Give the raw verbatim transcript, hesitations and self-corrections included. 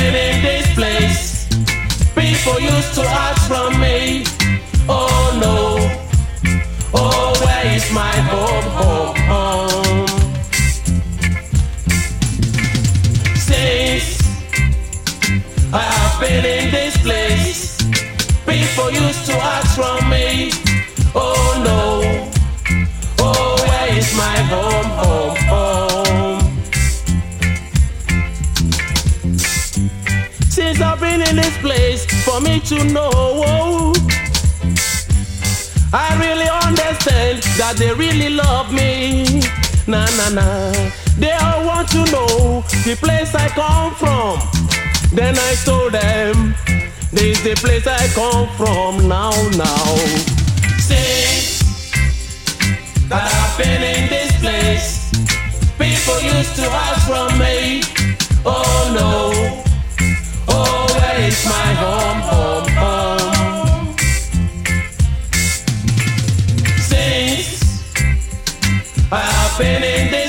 been in this place. People used to ask from me, oh no, oh where is my home, home, home? Since I have been in this place, people used to ask from me, oh no, oh where is my home, home, home? Since I've been in this place, for me to know, I really understand that they really love me. Nah, nah, nah. They all want to know the place I come from. Then I told them, this is the place I come from now, now. Since that I've been in this place, people used to ask